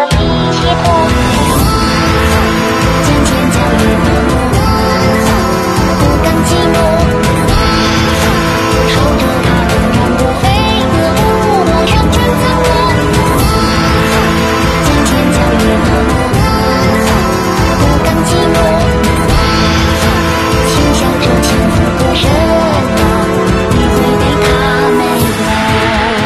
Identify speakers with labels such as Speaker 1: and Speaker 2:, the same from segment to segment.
Speaker 1: 的一些痛。渐渐叫越落寞，不甘寂寞。守着他的让我飞蛾扑火，旋转在我。渐渐叫越落寞，不甘寂寞。轻笑着幸福过深了，你会被他没了。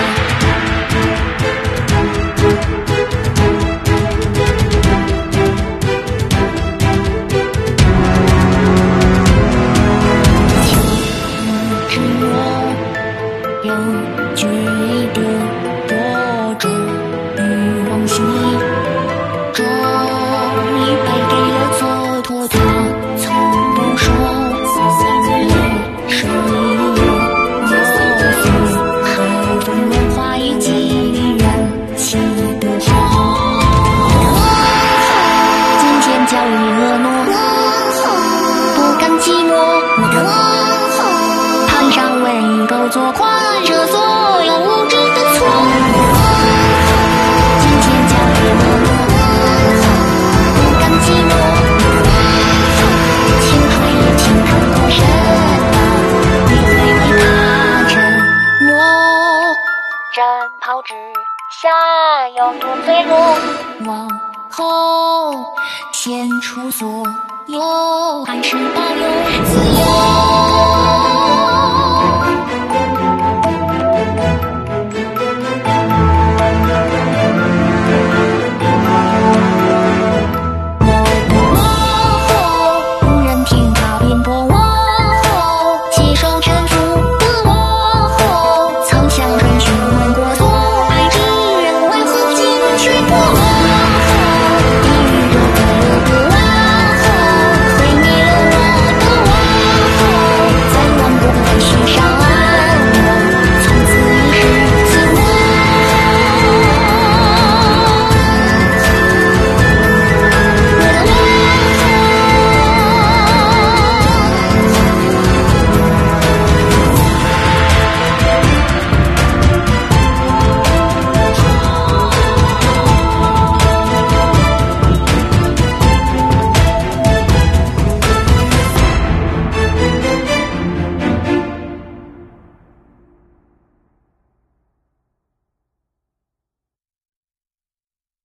Speaker 1: 只我又觉得多着欲望心终于败给了蹉跎，他从不说泪水落碎，海风融化于记忆燃起的火，渐渐叫越婀娜，不甘寂寞。攀上为狗作宽赦所有无知的错，渐渐叫越婀娜，不甘寂寞。青春也青春过深了，你会为他沉落。战袍之下有多脆弱，往后献出所有，还是保有自由。